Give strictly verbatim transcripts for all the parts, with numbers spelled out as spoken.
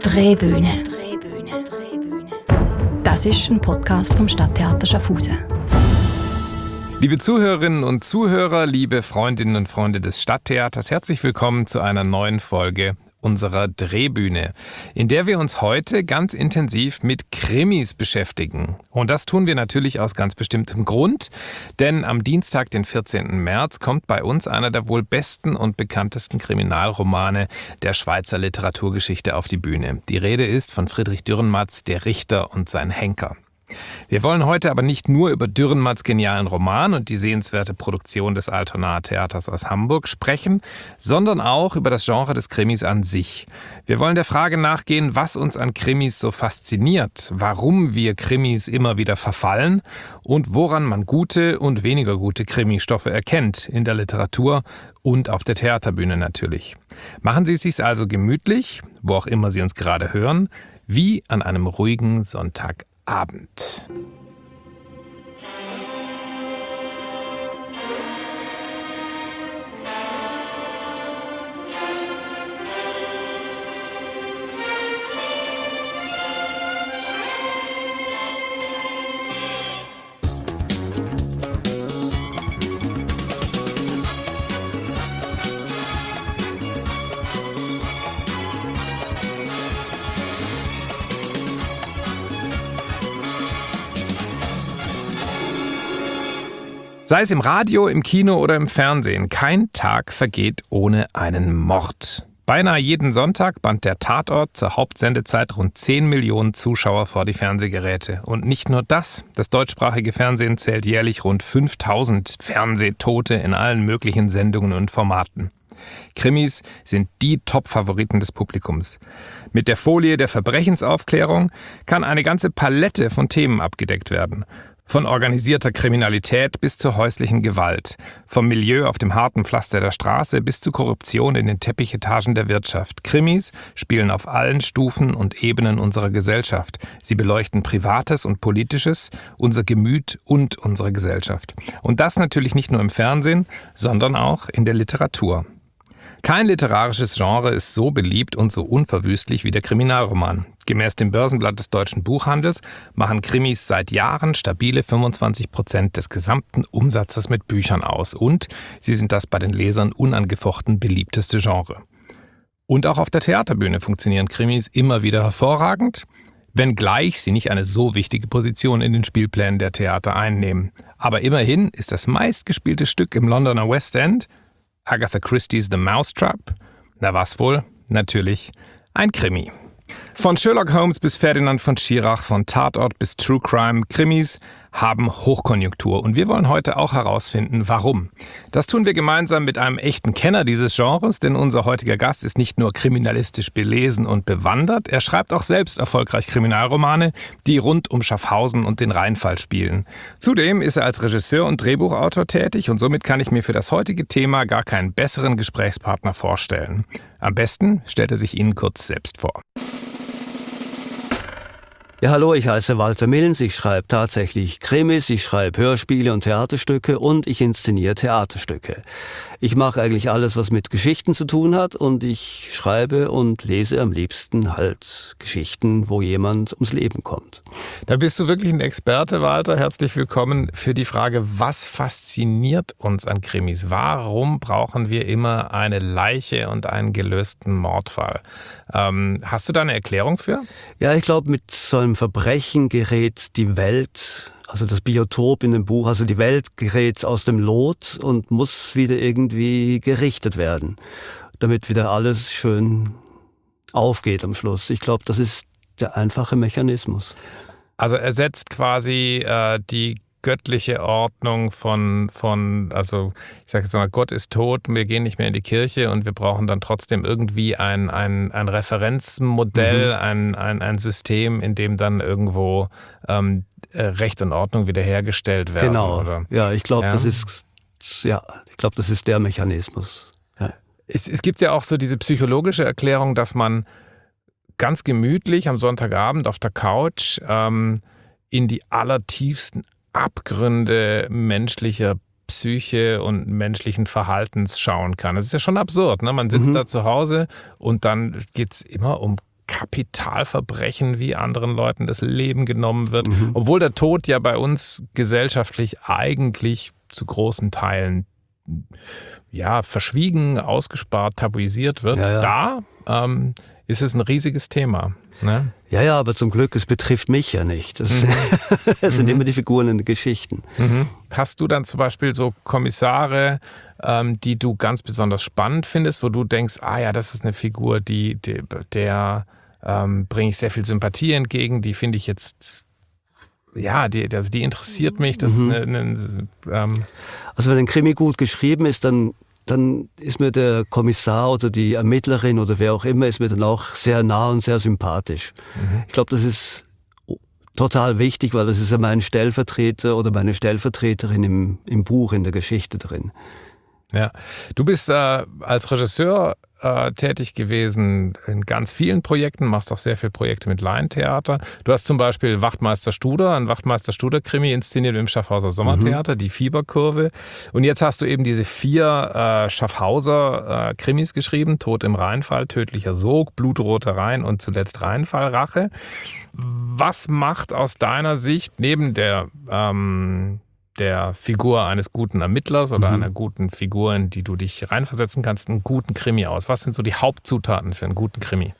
Drehbühne. Das ist ein Podcast vom Stadttheater Schaffhausen. Liebe Zuhörerinnen und Zuhörer, liebe Freundinnen und Freunde des Stadttheaters, herzlich willkommen zu einer neuen Folge unserer Drehbühne, in der wir uns heute ganz intensiv mit Krimis beschäftigen. Und das tun wir natürlich aus ganz bestimmtem Grund, denn am Dienstag, den vierzehnten März, kommt bei uns einer der wohl besten und bekanntesten Kriminalromane der Schweizer Literaturgeschichte auf die Bühne. Die Rede ist von Friedrich Dürrenmatts, Der Richter und sein Henker. Wir wollen heute aber nicht nur über Dürrenmatts genialen Roman und die sehenswerte Produktion des Altonaer Theaters aus Hamburg sprechen, sondern auch über das Genre des Krimis an sich. Wir wollen der Frage nachgehen, was uns an Krimis so fasziniert, warum wir Krimis immer wieder verfallen und woran man gute und weniger gute Krimistoffe erkennt, in der Literatur und auf der Theaterbühne natürlich. Machen Sie es sich also gemütlich, wo auch immer Sie uns gerade hören, wie an einem ruhigen Sonntagabend. Abend. Sei es im Radio, im Kino oder im Fernsehen, kein Tag vergeht ohne einen Mord. Beinahe jeden Sonntag band der Tatort zur Hauptsendezeit rund zehn Millionen Zuschauer vor die Fernsehgeräte. Und nicht nur das, das deutschsprachige Fernsehen zählt jährlich rund fünftausend Fernsehtote in allen möglichen Sendungen und Formaten. Krimis sind die Top-Favoriten des Publikums. Mit der Folie der Verbrechensaufklärung kann eine ganze Palette von Themen abgedeckt werden. Von organisierter Kriminalität bis zur häuslichen Gewalt, vom Milieu auf dem harten Pflaster der Straße bis zu Korruption in den Teppichetagen der Wirtschaft. Krimis spielen auf allen Stufen und Ebenen unserer Gesellschaft. Sie beleuchten Privates und Politisches, unser Gemüt und unsere Gesellschaft. Und das natürlich nicht nur im Fernsehen, sondern auch in der Literatur. Kein literarisches Genre ist so beliebt und so unverwüstlich wie der Kriminalroman. Gemäß dem Börsenblatt des deutschen Buchhandels machen Krimis seit Jahren stabile fünfundzwanzig Prozent des gesamten Umsatzes mit Büchern aus. Und sie sind das bei den Lesern unangefochten beliebteste Genre. Und auch auf der Theaterbühne funktionieren Krimis immer wieder hervorragend, wenngleich sie nicht eine so wichtige Position in den Spielplänen der Theater einnehmen. Aber immerhin ist das meistgespielte Stück im Londoner West End Agatha Christie's The Mousetrap? Na was wohl? Natürlich ein Krimi. Von Sherlock Holmes bis Ferdinand von Schirach, von Tatort bis True Crime, Krimis haben Hochkonjunktur. Und wir wollen heute auch herausfinden, warum. Das tun wir gemeinsam mit einem echten Kenner dieses Genres, denn unser heutiger Gast ist nicht nur kriminalistisch belesen und bewandert, er schreibt auch selbst erfolgreich Kriminalromane, die rund um Schaffhausen und den Rheinfall spielen. Zudem ist er als Regisseur und Drehbuchautor tätig und somit kann ich mir für das heutige Thema gar keinen besseren Gesprächspartner vorstellen. Am besten stellt er sich Ihnen kurz selbst vor. Ja, hallo, ich heiße Walter Milns, ich schreibe tatsächlich Krimis, ich schreibe Hörspiele und Theaterstücke und ich inszeniere Theaterstücke. Ich mache eigentlich alles, was mit Geschichten zu tun hat und ich schreibe und lese am liebsten halt Geschichten, wo jemand ums Leben kommt. Da bist du wirklich ein Experte, Walter. Herzlich willkommen für die Frage, was fasziniert uns an Krimis? Warum brauchen wir immer eine Leiche und einen gelösten Mordfall? Ähm, hast du da eine Erklärung für? Ja, ich glaube, mit so einem Verbrechen gerät die Welt, also das Biotop in dem Buch, also die Welt gerät aus dem Lot und muss wieder irgendwie gerichtet werden, damit wieder alles schön aufgeht am Schluss. Ich glaube, das ist der einfache Mechanismus. Also er setzt quasi äh, die göttliche Ordnung von, von also ich sage jetzt mal, Gott ist tot, wir gehen nicht mehr in die Kirche und wir brauchen dann trotzdem irgendwie ein, ein, ein Referenzmodell, mhm. ein, ein, ein System, in dem dann irgendwo ähm, Recht und Ordnung wiederhergestellt werden. Genau, oder? ja, ich glaube, ja? das ist, ja, ich glaube, das ist der Mechanismus. Ja. Es, es gibt ja auch so diese psychologische Erklärung, dass man ganz gemütlich am Sonntagabend auf der Couch ähm, in die allertiefsten Abgründe menschlicher Psyche und menschlichen Verhaltens schauen kann. Das ist ja schon absurd, ne? Man sitzt mhm. da zu Hause und dann geht es immer um Kapitalverbrechen, wie anderen Leuten das Leben genommen wird, Mhm. obwohl der Tod ja bei uns gesellschaftlich eigentlich zu großen Teilen ja, verschwiegen, ausgespart, tabuisiert wird. Ja, ja. Da ähm, ist es ein riesiges Thema. Ne? Ja, ja, aber zum Glück, es betrifft mich ja nicht. Das, Mhm. es sind Mhm. immer die Figuren in den Geschichten. Mhm. Hast du dann zum Beispiel so Kommissare, ähm, die du ganz besonders spannend findest, wo du denkst, ah ja, das ist eine Figur, die, die der ähm, bringe ich sehr viel Sympathie entgegen, die finde ich jetzt, ja, die, also die interessiert mich. Das Mhm. ist eine, eine, ähm, Also wenn ein Krimi gut geschrieben ist, dann, dann ist mir der Kommissar oder die Ermittlerin oder wer auch immer, ist mir dann auch sehr nah und sehr sympathisch. mhm. Ich glaube, das ist total wichtig, weil das ist ja mein Stellvertreter oder meine Stellvertreterin im, im Buch, in der Geschichte drin. Ja, du bist äh, als Regisseur äh, tätig gewesen in ganz vielen Projekten, machst auch sehr viele Projekte mit Laientheater. Du hast zum Beispiel Wachtmeister Studer, ein Wachtmeister Studer-Krimi inszeniert im Schaffhauser Sommertheater, mhm. die Fieberkurve. Und jetzt hast du eben diese vier äh, Schaffhauser-Krimis äh, geschrieben, Tod im Rheinfall, Tödlicher Sog, Blutroter Rhein und zuletzt Rheinfallrache. Was macht aus deiner Sicht neben der ähm, der Figur eines guten Ermittlers oder Mhm. einer guten Figur, in die du dich reinversetzen kannst, einen guten Krimi aus? Was sind so die Hauptzutaten für einen guten Krimi?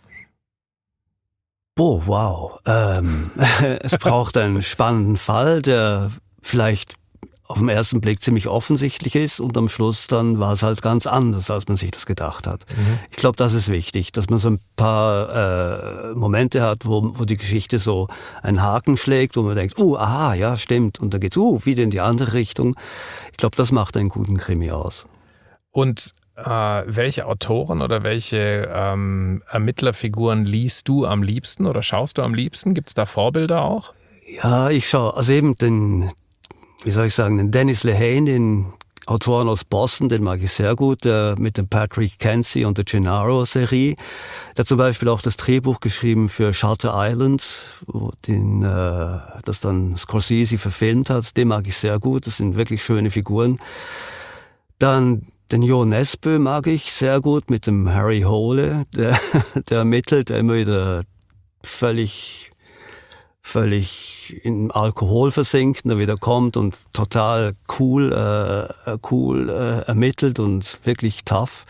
Oh, wow. Ähm, es braucht einen spannenden Fall, der vielleicht auf den ersten Blick ziemlich offensichtlich ist und am Schluss dann war es halt ganz anders, als man sich das gedacht hat. Mhm. Ich glaube, das ist wichtig, dass man so ein paar äh, Momente hat, wo, wo die Geschichte so einen Haken schlägt, wo man denkt, uh, aha, ja, stimmt. Und dann geht's uh, wieder in die andere Richtung. Ich glaube, das macht einen guten Krimi aus. Und äh, welche Autoren oder welche ähm, Ermittlerfiguren liest du am liebsten oder schaust du am liebsten? Gibt es da Vorbilder auch? Ja, ich schaue, also eben den, wie soll ich sagen, den Dennis Lehane, den Autoren aus Boston, den mag ich sehr gut, der mit dem Patrick Kenzie und der Gennaro-Serie. Der hat zum Beispiel auch das Drehbuch geschrieben für Shutter Island, wo den, äh, das dann Scorsese verfilmt hat. Den mag ich sehr gut, das sind wirklich schöne Figuren. Dann den Jo Nesbø mag ich sehr gut mit dem Harry Hole, der, der ermittelt, der immer wieder völlig völlig in Alkohol versinkt und dann wieder kommt und total cool, äh, cool äh, ermittelt und wirklich tough.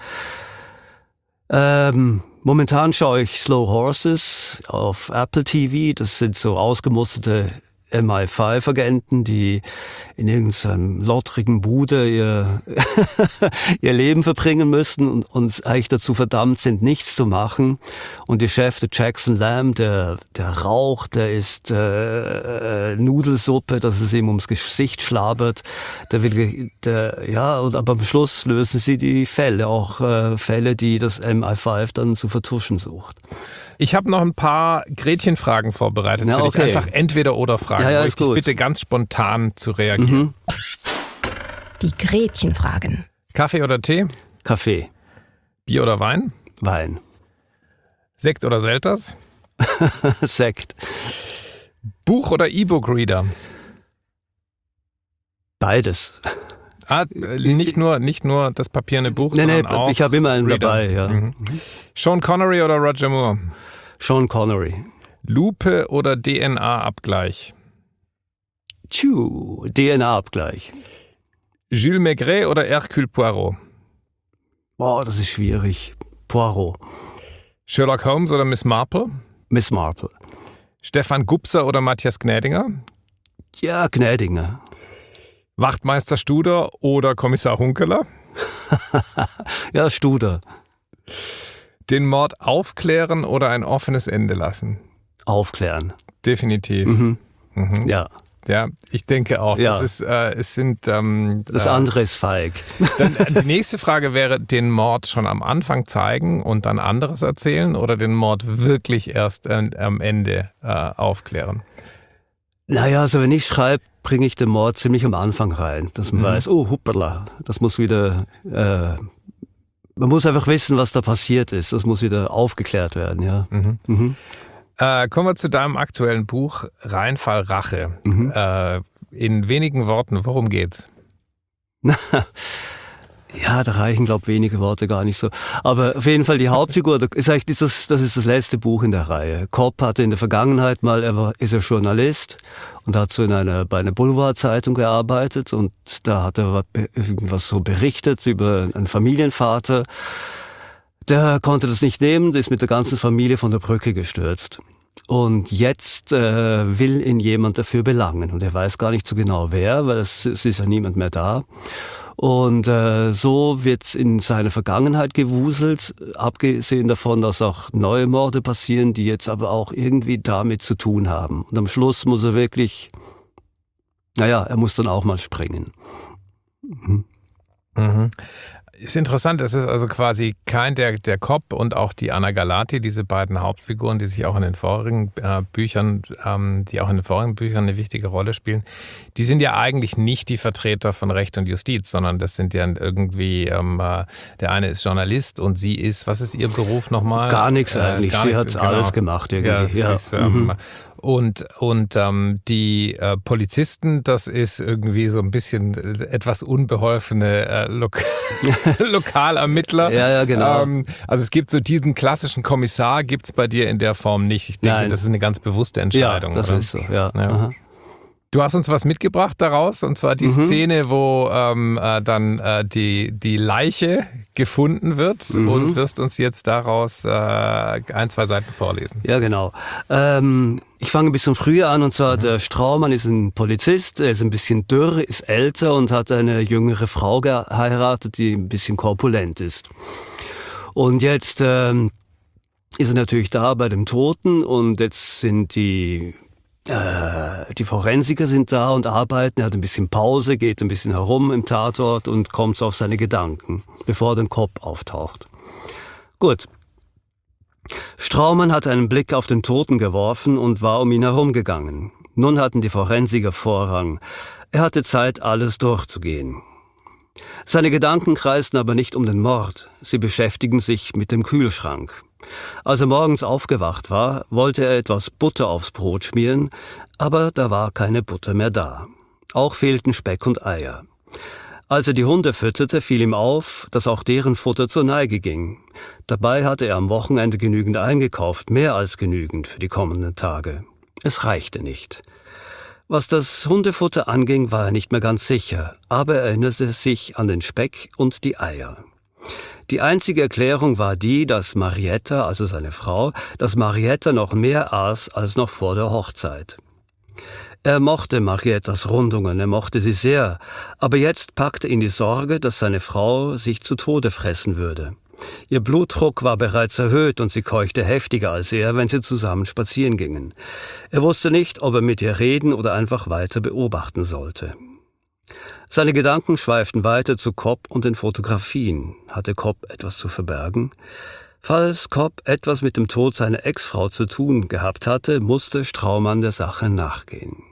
Ähm, momentan schaue ich Slow Horses auf Apple T V. Das sind so ausgemusterte M I fünf Agenten, die in irgendeinem lottrigen Bude ihr, ihr Leben verbringen müssen und, und eigentlich dazu verdammt sind, nichts zu machen. Und der Chef, der Jackson Lamb, der, der raucht, der isst äh, Nudelsuppe, dass es ihm ums Gesicht schlabert. Der will, der, ja, und aber am Schluss lösen sie die Fälle, auch äh, Fälle, die das M I fünf dann zu vertuschen sucht. Ich habe noch ein paar Gretchenfragen vorbereitet Ja, für okay. dich. Einfach Entweder-Oder-Fragen, Ja, ja, wo ich ist dich gut. bitte ganz spontan zu reagieren. Mhm. Die Gretchenfragen. Kaffee oder Tee? Kaffee, Bier oder Wein? Wein, Sekt oder Selters? Sekt, Buch oder E-Book-Reader? beides. Ah, äh, nicht nur, nicht nur das papierende Buch, Nee, nee, sondern auch ich habe immer einen Reader. dabei, ja. Mhm. Sean Connery oder Roger Moore? Sean Connery. Lupe oder D N A-Abgleich? Tschu, D N A-Abgleich. Jules Maigret oder Hercule Poirot? Boah, das ist schwierig. Poirot, Sherlock Holmes oder Miss Marple? Miss Marple. Stefan Gubser oder Matthias Gnädinger? Ja, Gnädinger. Wachtmeister Studer oder Kommissar Hunkeler? Ja, Studer. Den Mord aufklären oder ein offenes Ende lassen? Aufklären. Definitiv. Mhm. Mhm. Ja, Ja, ich denke auch. Ja. Das ist, äh, es sind. Ähm, das äh, andere ist feig. Dann, äh, die nächste Frage wäre: Den Mord schon am Anfang zeigen und dann anderes erzählen oder den Mord wirklich erst äh, am Ende äh, aufklären? Naja, also wenn ich schreibe, bringe ich den Mord ziemlich am Anfang rein, dass man Mhm. weiß, oh, hoppala, das muss wieder, äh, man muss einfach wissen, was da passiert ist. Das muss wieder aufgeklärt werden, ja. Mhm. Mhm. Äh, kommen wir zu deinem aktuellen Buch Rheinfall Rache. Mhm. Äh, in wenigen Worten, worum geht's? Ja, da reichen, glaube ich, wenige Worte gar nicht so. Aber auf jeden Fall die Hauptfigur, das ist eigentlich dieses, das ist das letzte Buch in der Reihe. Cobb hatte in der Vergangenheit mal, er war, ist er Journalist und hat so in einer, bei einer Boulevardzeitung gearbeitet und da hat er irgendwas so berichtet über einen Familienvater. Der konnte das nicht nehmen, der ist mit der ganzen Familie von der Brücke gestürzt. Und jetzt äh, will ihn jemand dafür belangen und er weiß gar nicht so genau wer, weil es, es ist ja niemand mehr da. Und äh, so wird in seine Vergangenheit gewuselt, abgesehen davon, dass auch neue Morde passieren, die jetzt aber auch irgendwie damit zu tun haben. Und am Schluss muss er wirklich, naja, er muss dann auch mal springen. Mhm. Mhm. Ist interessant, es ist also quasi kein der, der Cobb und auch die Anna Galati, diese beiden Hauptfiguren, die sich auch in den vorigen äh, Büchern, ähm, die auch in den vorigen Büchern eine wichtige Rolle spielen, die sind ja eigentlich nicht die Vertreter von Recht und Justiz, sondern das sind ja irgendwie, ähm, äh, der eine ist Journalist und sie ist, was ist ihr Beruf nochmal? Gar nichts eigentlich, äh, gar sie nichts, hat genau. alles gemacht irgendwie. Ja, Ja. ist, ähm, Mhm. Und, und ähm, die äh, Polizisten, das ist irgendwie so ein bisschen etwas unbeholfene äh, Lok Lokalermittler. Ja, ja, genau. Ähm, also es gibt so diesen klassischen Kommissar, gibt es bei dir in der Form nicht. Ich denke, Nein. das ist eine ganz bewusste Entscheidung. Ja, das oder? ist so, ja. Ja. Aha. Du hast uns was mitgebracht daraus, und zwar die Mhm. Szene, wo ähm, äh, dann äh, die, die Leiche gefunden wird, Mhm. und wirst uns jetzt daraus äh, ein, zwei Seiten vorlesen. Ja, genau. Ähm, ich fange ein bisschen früher an, und zwar der Straumann ist ein Polizist, er ist ein bisschen dürr, ist älter und hat eine jüngere Frau geheiratet, die ein bisschen korpulent ist. Und jetzt ähm, ist er natürlich da bei dem Toten und jetzt sind die Äh, die Forensiker sind da und arbeiten, er hat ein bisschen Pause, geht ein bisschen herum im Tatort und kommt so auf seine Gedanken, bevor der Cobb auftaucht. Gut. Straumann hat einen Blick auf den Toten geworfen und war um ihn herumgegangen. Nun hatten die Forensiker Vorrang. Er hatte Zeit, alles durchzugehen. Seine Gedanken kreisten aber nicht um den Mord, sie beschäftigen sich mit dem Kühlschrank. Als er morgens aufgewacht war, wollte er etwas Butter aufs Brot schmieren, aber da war keine Butter mehr da. Auch fehlten Speck und Eier. Als er die Hunde fütterte, fiel ihm auf, dass auch deren Futter zur Neige ging. Dabei hatte er am Wochenende genügend eingekauft, mehr als genügend für die kommenden Tage. Es reichte nicht. Was das Hundefutter anging, war er nicht mehr ganz sicher, aber er erinnerte sich an den Speck und die Eier. Die einzige Erklärung war die, dass Marietta, also seine Frau, dass Marietta noch mehr aß als noch vor der Hochzeit. Er mochte Mariettas Rundungen, er mochte sie sehr, aber jetzt packte ihn die Sorge, dass seine Frau sich zu Tode fressen würde. Ihr Blutdruck war bereits erhöht und sie keuchte heftiger als er, wenn sie zusammen spazieren gingen. Er wusste nicht, ob er mit ihr reden oder einfach weiter beobachten sollte. Seine Gedanken schweiften weiter zu Cobb und den Fotografien. Hatte Cobb etwas zu verbergen? Falls Cobb etwas mit dem Tod seiner Ex-Frau zu tun gehabt hatte, musste Straumann der Sache nachgehen.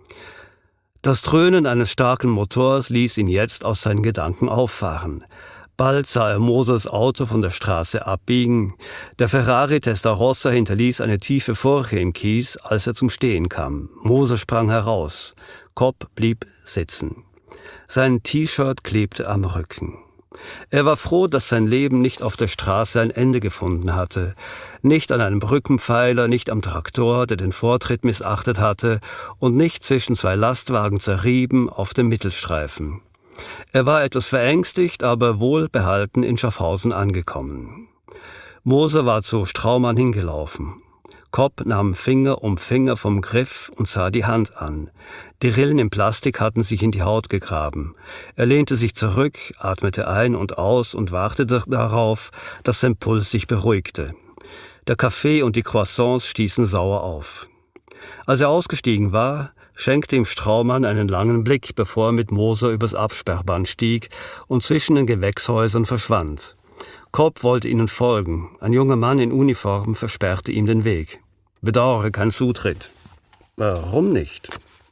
Das Dröhnen eines starken Motors ließ ihn jetzt aus seinen Gedanken auffahren. Bald sah er Mosers Auto von der Straße abbiegen. Der Ferrari Testarossa hinterließ eine tiefe Furche im Kies, als er zum Stehen kam. Moser sprang heraus. Cobb blieb sitzen. Sein T-Shirt klebte am Rücken. Er war froh, dass sein Leben nicht auf der Straße ein Ende gefunden hatte. Nicht an einem Brückenpfeiler, nicht am Traktor, der den Vortritt missachtet hatte, und nicht zwischen zwei Lastwagen zerrieben auf dem Mittelstreifen. Er war etwas verängstigt, aber wohlbehalten in Schaffhausen angekommen. Moser war zu Straumann hingelaufen. Cobb nahm Finger um Finger vom Griff und sah die Hand an. Die Rillen im Plastik hatten sich in die Haut gegraben. Er lehnte sich zurück, atmete ein und aus und wartete darauf, dass sein Puls sich beruhigte. Der Kaffee und die Croissants stießen sauer auf. Als er ausgestiegen war, schenkte ihm Straumann einen langen Blick, bevor er mit Moser übers Absperrband stieg und zwischen den Gewächshäusern verschwand. Cobb wollte ihnen folgen. Ein junger Mann in Uniform versperrte ihm den Weg. Bedauere kein Zutritt. Warum nicht?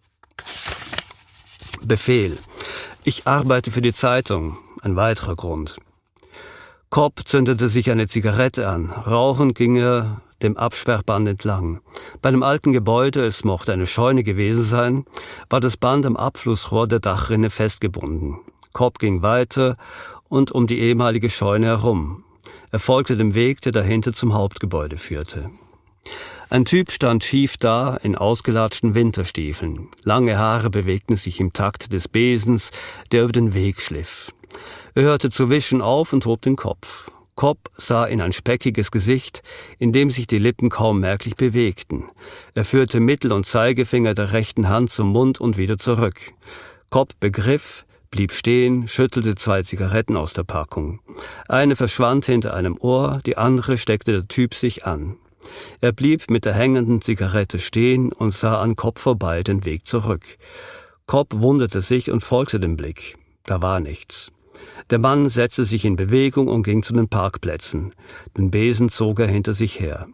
Befehl. Ich arbeite für die Zeitung. Ein weiterer Grund. Cobb zündete sich eine Zigarette an. Rauchend ging er dem Absperrband entlang. Bei einem alten Gebäude, es mochte eine Scheune gewesen sein, war das Band am Abflussrohr der Dachrinne festgebunden. Cobb ging weiter und um die ehemalige Scheune herum. Er folgte dem Weg, der dahinter zum Hauptgebäude führte. Ein Typ stand schief da in ausgelatschten Winterstiefeln. Lange Haare bewegten sich im Takt des Besens, der über den Weg schliff. Er hörte zu wischen auf und hob den Kopf. Cobb sah in ein speckiges Gesicht, in dem sich die Lippen kaum merklich bewegten. Er führte Mittel- und Zeigefinger der rechten Hand zum Mund und wieder zurück. Cobb begriff, blieb stehen, schüttelte zwei Zigaretten aus der Packung. Eine verschwand hinter einem Ohr, die andere steckte der Typ sich an. Er blieb mit der hängenden Zigarette stehen und sah an Cobb vorbei den Weg zurück. Cobb wunderte sich und folgte dem Blick. Da war nichts. Der Mann setzte sich in Bewegung und ging zu den Parkplätzen. Den Besen zog er hinter sich her.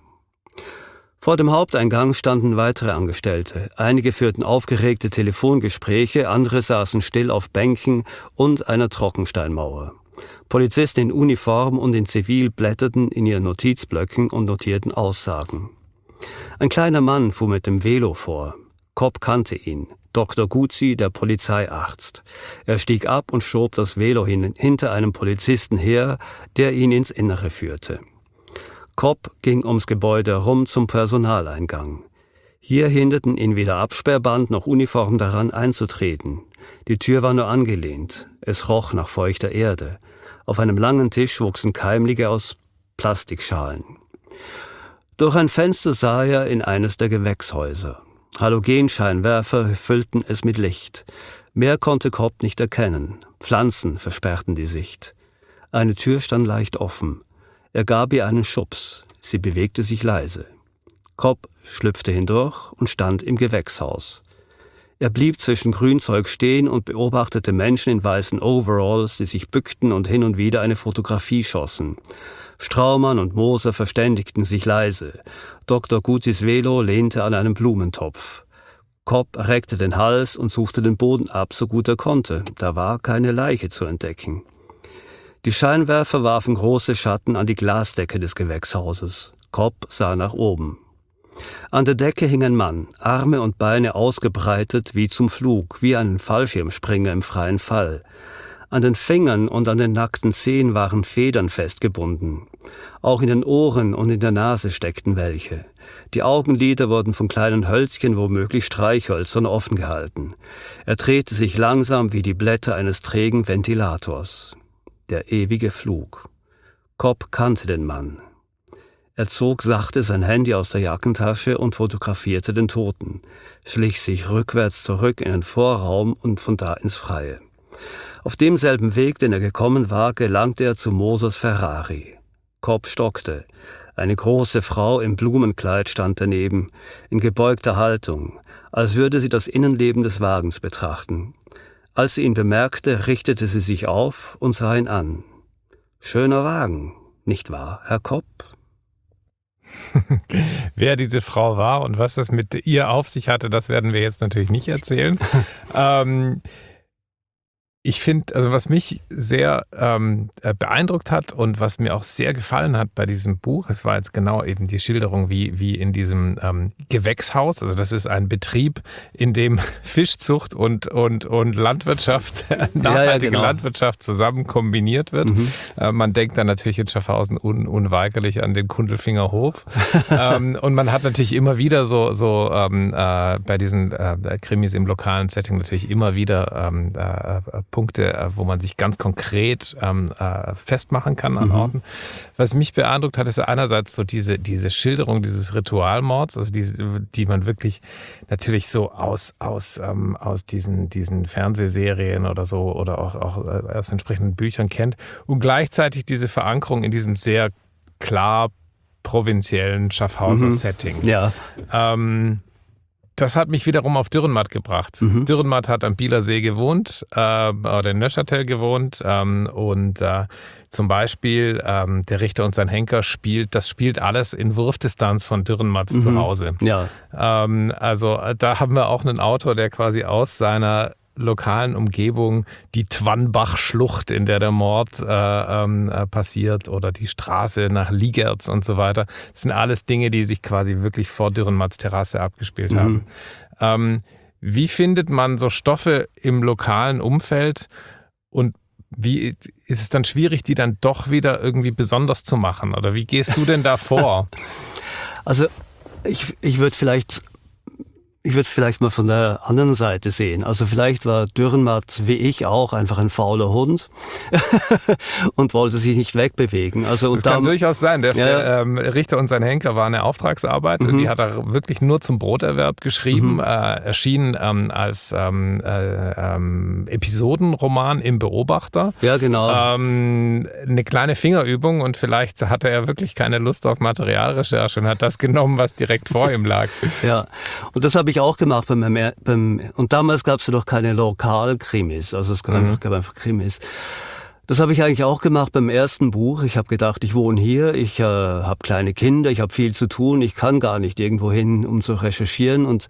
Vor dem Haupteingang standen weitere Angestellte. Einige führten aufgeregte Telefongespräche, andere saßen still auf Bänken und einer Trockensteinmauer. Polizisten in Uniform und in Zivil blätterten in ihren Notizblöcken und notierten Aussagen. Ein kleiner Mann fuhr mit dem Velo vor. Cobb kannte ihn, Doktor Guzzi, der Polizeiarzt. Er stieg ab und schob das Velo hin, hinter einem Polizisten her, der ihn ins Innere führte. Cobb ging ums Gebäude herum zum Personaleingang. Hier hinderten ihn weder Absperrband noch Uniform daran einzutreten. Die Tür war nur angelehnt. Es roch nach feuchter Erde. Auf einem langen Tisch wuchsen Keimlinge aus Plastikschalen. Durch ein Fenster sah er in eines der Gewächshäuser. Halogenscheinwerfer füllten es mit Licht. Mehr konnte Cobb nicht erkennen. Pflanzen versperrten die Sicht. Eine Tür stand leicht offen. Er gab ihr einen Schubs. Sie bewegte sich leise. Cobb schlüpfte hindurch und stand im Gewächshaus. Er blieb zwischen Grünzeug stehen und beobachtete Menschen in weißen Overalls, die sich bückten und hin und wieder eine Fotografie schossen. Straumann und Moser verständigten sich leise. Doktor Guzzis Velo lehnte an einem Blumentopf. Cobb reckte den Hals und suchte den Boden ab, so gut er konnte. Da war keine Leiche zu entdecken. Die Scheinwerfer warfen große Schatten an die Glasdecke des Gewächshauses. Cobb sah nach oben. An der Decke hing ein Mann, Arme und Beine ausgebreitet wie zum Flug, wie ein Fallschirmspringer im freien Fall. An den Fingern und an den nackten Zehen waren Federn festgebunden. Auch in den Ohren und in der Nase steckten welche. Die Augenlider wurden von kleinen Hölzchen, womöglich Streichhölzern, offen gehalten. Er drehte sich langsam wie die Blätter eines trägen Ventilators. Der ewige Flug. Cobb kannte den Mann. Er zog sachte sein Handy aus der Jackentasche und fotografierte den Toten, schlich sich rückwärts zurück in den Vorraum und von da ins Freie. Auf demselben Weg, den er gekommen war, gelangte er zu Mosers Ferrari. Cobb stockte. Eine große Frau im Blumenkleid stand daneben, in gebeugter Haltung, als würde sie das Innenleben des Wagens betrachten. Als sie ihn bemerkte, richtete sie sich auf und sah ihn an. »Schöner Wagen, nicht wahr, Herr Cobb?« Wer diese Frau war und was es mit ihr auf sich hatte, das werden wir jetzt natürlich nicht erzählen. ähm, Ich finde, also was mich sehr ähm, beeindruckt hat und was mir auch sehr gefallen hat bei diesem Buch, es war jetzt genau eben die Schilderung, wie, wie in diesem ähm, Gewächshaus, also das ist ein Betrieb, in dem Fischzucht und, und, und Landwirtschaft, nachhaltige ja, ja, genau. Landwirtschaft zusammen kombiniert wird. Mhm. Äh, man denkt dann natürlich in Schaffhausen un, unweigerlich an den Kundelfinger Hof. ähm, und man hat natürlich immer wieder so, so ähm, äh, bei diesen äh, Krimis im lokalen Setting natürlich immer wieder ähm, äh, Punkte, wo man sich ganz konkret ähm, äh, festmachen kann an Orten. Mhm. Was mich beeindruckt hat, ist einerseits so diese, diese Schilderung dieses Ritualmords, also die, die man wirklich natürlich so aus, aus, ähm, aus diesen, diesen Fernsehserien oder so oder auch, auch aus entsprechenden Büchern kennt und gleichzeitig diese Verankerung in diesem sehr klar provinziellen Schaffhauser mhm. Setting. Ja. Ähm, Das hat mich wiederum auf Dürrenmatt gebracht. Mhm. Dürrenmatt hat am Bielersee gewohnt, äh, oder in Neuchâtel gewohnt ähm, und äh, zum Beispiel ähm, der Richter und sein Henker spielt, das spielt alles in Wurfdistanz von Dürrenmatts mhm. zu Hause. Ja. Ähm, also da haben wir auch einen Autor, der quasi aus seiner lokalen Umgebung die Twannbach-Schlucht, in der der Mord äh, äh, passiert, oder die Straße nach Liegerz und so weiter. Das sind alles Dinge, die sich quasi wirklich vor Dürrenmatts Terrasse abgespielt mhm. haben. Ähm, wie findet man so Stoffe im lokalen Umfeld und wie ist es dann schwierig, die dann doch wieder irgendwie besonders zu machen? Oder wie gehst du denn da vor? Also ich, ich würde vielleicht... Ich würde es vielleicht mal von der anderen Seite sehen. Also vielleicht war Dürrenmatt wie ich auch einfach ein fauler Hund und wollte sich nicht wegbewegen. Also, und das kann da, durchaus sein. Der, ja, der ähm, Richter und sein Henker war eine Auftragsarbeit. Mhm. Die hat er wirklich nur zum Broterwerb geschrieben. Mhm. Äh, erschien ähm, als ähm, äh, ähm, Episodenroman im Beobachter. Ja, genau. Ähm, eine kleine Fingerübung und vielleicht hatte er wirklich keine Lust auf Materialrecherche und hat das genommen, was direkt vor ihm lag. Ja, und das habe ich auch gemacht beim, beim und damals gab es ja noch keine Lokalkrimis, also es gab, mhm. einfach, gab einfach Krimis. Das habe ich eigentlich auch gemacht beim ersten Buch. Ich habe gedacht, ich wohne hier, ich äh, habe kleine Kinder, ich habe viel zu tun, ich kann gar nicht irgendwo hin, um zu recherchieren und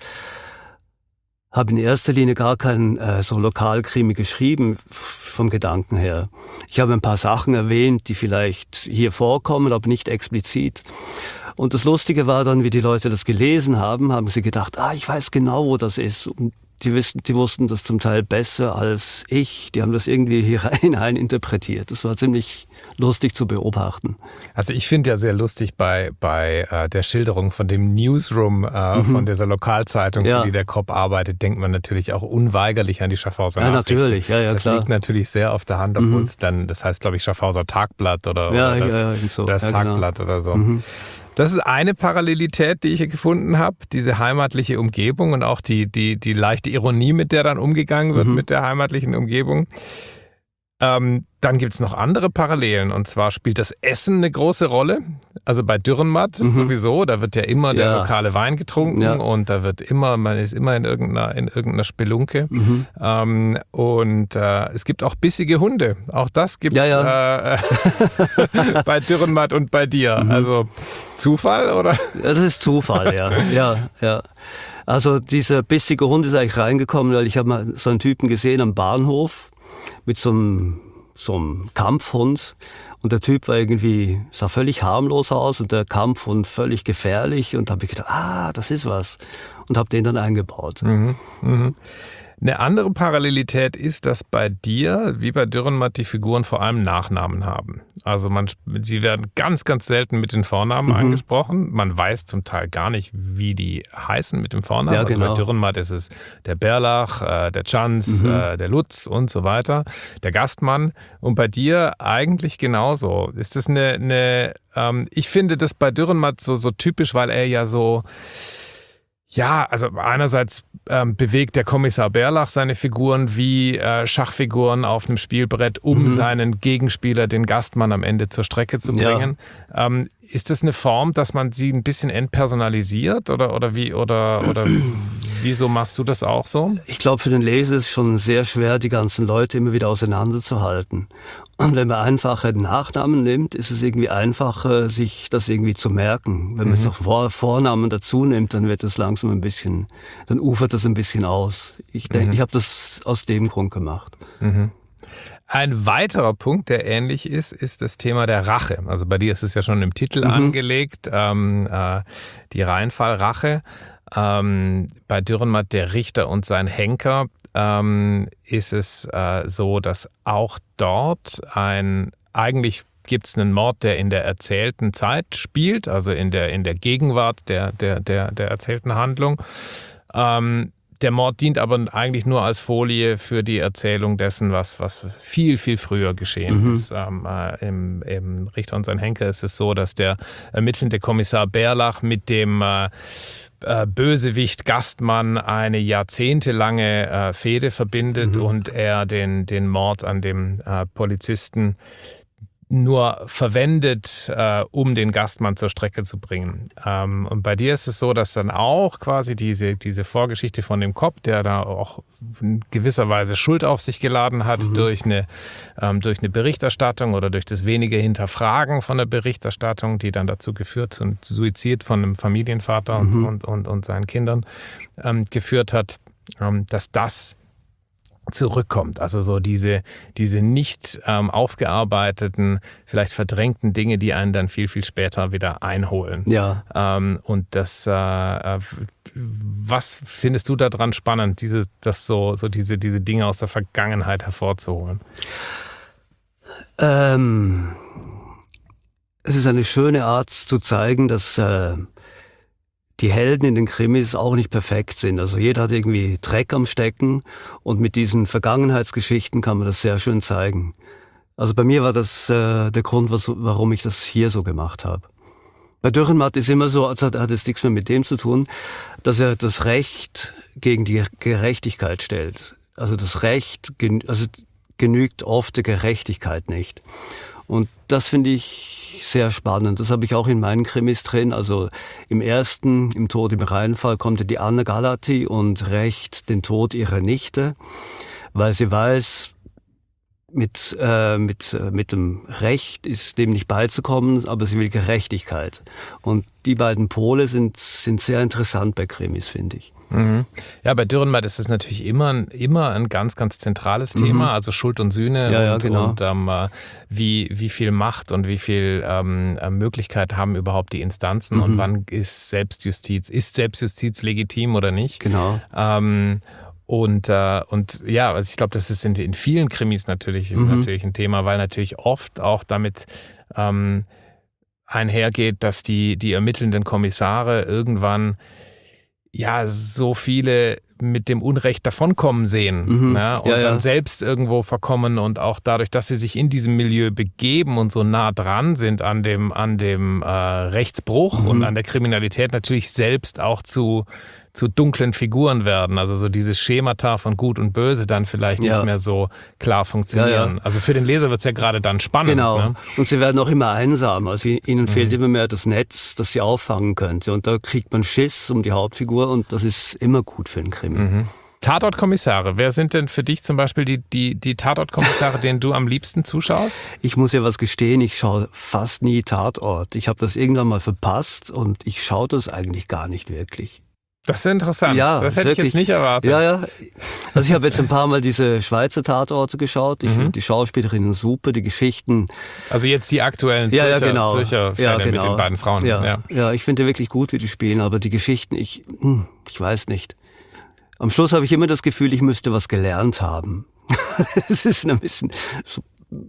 habe in erster Linie gar keinen äh, so Lokalkrimi geschrieben vom Gedanken her. Ich habe ein paar Sachen erwähnt, die vielleicht hier vorkommen, aber nicht explizit. Und das Lustige war dann, wie die Leute das gelesen haben, haben sie gedacht, ah, ich weiß genau, wo das ist. Und die, wissen, die wussten das zum Teil besser als ich. Die haben das irgendwie hier hinein interpretiert. Das war ziemlich lustig zu beobachten. Also ich finde ja sehr lustig bei, bei äh, der Schilderung von dem Newsroom äh, mhm. von dieser Lokalzeitung, ja. für die der Cop arbeitet, denkt man natürlich auch unweigerlich an die Schaffhauser Ja, Nachrichten. natürlich. Ja, ja, das klar. liegt natürlich sehr auf der Hand, obwohl mhm. es dann, das heißt glaube ich Schaffhauser Tagblatt oder, ja, oder das, ja, ja, so. das ja, Tagblatt genau. oder so. Mhm. Das ist eine Parallelität, die ich hier gefunden habe, diese heimatliche Umgebung und auch die, die, die leichte Ironie, mit der dann umgegangen wird, mhm. mit der heimatlichen Umgebung. Ähm, dann gibt es noch andere Parallelen und zwar spielt das Essen eine große Rolle. Also bei Dürrenmatt mhm. sowieso, da wird ja immer der ja. lokale Wein getrunken ja. und da wird immer, man ist immer in irgendeiner, in irgendeiner Spelunke. Mhm. Ähm, und äh, es gibt auch bissige Hunde. Auch das gibt es ja, ja. äh, bei Dürrenmatt und bei dir. Mhm. Also Zufall oder? Ja, das ist Zufall, ja. ja, ja. Also dieser bissige Hund ist eigentlich reingekommen, weil ich habe mal so einen Typen gesehen am Bahnhof mit so einem, so einem Kampfhund und der Typ war irgendwie, sah völlig harmlos aus und der Kampfhund völlig gefährlich und da habe ich gedacht, ah, das ist was und habe den dann eingebaut. Mhm, mhm. Eine andere Parallelität ist, dass bei dir, wie bei Dürrenmatt, die Figuren vor allem Nachnamen haben. Also man, sie werden ganz, ganz selten mit den Vornamen mhm. angesprochen. Man weiß zum Teil gar nicht, wie die heißen mit dem Vornamen. Ja, also genau. bei Dürrenmatt ist es der Berlach, äh, der Tschanz, mhm. äh, der Lutz und so weiter, der Gastmann. Und bei dir eigentlich genauso. Ist das eine, eine ähm, ich finde das bei Dürrenmatt so, so typisch, weil er ja so... Ja, also einerseits ähm, bewegt der Kommissar Berlach seine Figuren wie äh, Schachfiguren auf einem Spielbrett, um mhm. seinen Gegenspieler, den Gastmann, am Ende zur Strecke zu bringen. Ja. Ähm, ist das eine Form, dass man sie ein bisschen entpersonalisiert oder, oder wie oder, oder wieso machst du das auch so? Ich glaube, für den Leser ist es schon sehr schwer, die ganzen Leute immer wieder auseinanderzuhalten. Und wenn man einfache Nachnamen nimmt, ist es irgendwie einfacher, sich das irgendwie zu merken. Wenn man mhm. jetzt noch Vornamen dazu nimmt, dann wird das langsam ein bisschen, dann ufert das ein bisschen aus. Ich denke, mhm. ich habe das aus dem Grund gemacht. Mhm. Ein weiterer Punkt, der ähnlich ist, ist das Thema der Rache. Also bei dir ist es ja schon im Titel mhm. angelegt, ähm, äh, die Rheinfall-Rache. Ähm, bei Dürrenmatt, der Richter und sein Henker, ähm, ist es äh, so, dass auch dort ein, eigentlich gibt es einen Mord, der in der erzählten Zeit spielt, also in der, in der Gegenwart der, der, der, der erzählten Handlung. Ähm, Der Mord dient aber eigentlich nur als Folie für die Erzählung dessen, was, was viel, viel früher geschehen mhm. ist. Ähm, äh, im, Im Richter und sein Henker ist es so, dass der ermittelnde Kommissar Berlach mit dem äh, äh, Bösewicht Gastmann eine jahrzehntelange äh, Fehde verbindet mhm. und er den, den Mord an dem äh, Polizisten nur verwendet, äh, um den Gastmann zur Strecke zu bringen. Ähm, und bei dir ist es so, dass dann auch quasi diese, diese Vorgeschichte von dem Cop, der da auch in gewisser Weise Schuld auf sich geladen hat, mhm. durch eine, ähm, durch eine Berichterstattung oder durch das wenige Hinterfragen von der Berichterstattung, die dann dazu geführt zum Suizid von einem Familienvater mhm. und, und, und, und seinen Kindern ähm, geführt hat, ähm, dass das zurückkommt. Also so diese, diese nicht ähm, aufgearbeiteten, vielleicht verdrängten Dinge, die einen dann viel, viel später wieder einholen. Ja. Ähm, und das, äh, was findest du daran spannend, diese, das so, so diese, diese Dinge aus der Vergangenheit hervorzuholen? Ähm, es ist eine schöne Art zu zeigen, dass äh, die Helden in den Krimis auch nicht perfekt sind. Also jeder hat irgendwie Dreck am Stecken und mit diesen Vergangenheitsgeschichten kann man das sehr schön zeigen. Also bei mir war das äh, der Grund, was, warum ich das hier so gemacht habe. Bei Dürrenmatt ist immer so, als hat, hat es nichts mehr mit dem zu tun, dass er das Recht gegen die Gerechtigkeit stellt. Also das Recht gen- also genügt oft der Gerechtigkeit nicht. Und das finde ich sehr spannend. Das habe ich auch in meinen Krimis drin. Also im ersten, im Tod im Rheinfall, kommt ja die Anne Gallati und rächt den Tod ihrer Nichte, weil sie weiß, mit, äh, mit, äh, mit dem Recht ist dem nicht beizukommen, aber sie will Gerechtigkeit. Und die beiden Pole sind, sind sehr interessant bei Krimis, finde ich. Mhm. Ja, bei Dürrenmatt ist es natürlich immer, ein- immer ein ganz, ganz zentrales Mhm. Thema, also Schuld und Sühne Ja, ja, und, genau. und ähm, äh, wie, wie viel Macht und wie viel ähm, äh, Möglichkeit haben überhaupt die Instanzen Mhm. und wann ist Selbstjustiz, ist Selbstjustiz legitim oder nicht? Genau. Ähm, und, äh, und ja, also ich glaube, das ist in, in vielen Krimis natürlich, Mhm. natürlich ein Thema, weil natürlich oft auch damit ähm, einhergeht, dass die, die ermittelnden Kommissare irgendwann ja so viele mit dem Unrecht davonkommen sehen, Mhm. ne? Und Ja, ja. dann selbst irgendwo verkommen und auch dadurch, dass sie sich in diesem Milieu begeben und so nah dran sind an dem, an dem äh, Rechtsbruch Mhm. und an der Kriminalität, natürlich selbst auch zu, zu dunklen Figuren werden. Also so dieses Schemata von Gut und Böse dann vielleicht Ja. nicht mehr so klar funktionieren. Ja, ja. Also für den Leser wird es ja gerade dann spannend. Genau. Ne? Und sie werden auch immer einsam. Also ihnen fehlt Mhm. immer mehr das Netz, das sie auffangen könnte. Und da kriegt man Schiss um die Hauptfigur und das ist immer gut für einen Krimi. Mhm. Tatortkommissare, wer sind denn für dich zum Beispiel die, die, die Tatortkommissare, denen du am liebsten zuschaust? Ich muss ja was gestehen, ich schaue fast nie Tatort. Ich habe das irgendwann mal verpasst und ich schaue das eigentlich gar nicht wirklich. Das ist interessant. Ja, das hätte ich wirklich. jetzt nicht erwartet. Ja, ja. Also ich habe jetzt ein paar Mal diese Schweizer Tatorte geschaut. Ich Mhm. finde die Schauspielerinnen super, die Geschichten. Also jetzt die aktuellen Ja, Zürcher, ja, genau. Zürcher Fälle Ja, mit genau. den beiden Frauen. Ja, Ja. ja. ich finde wirklich gut, wie die spielen, aber die Geschichten, ich, hm, ich weiß nicht. Am Schluss habe ich immer das Gefühl, ich müsste was gelernt haben. Es ist ein bisschen, so,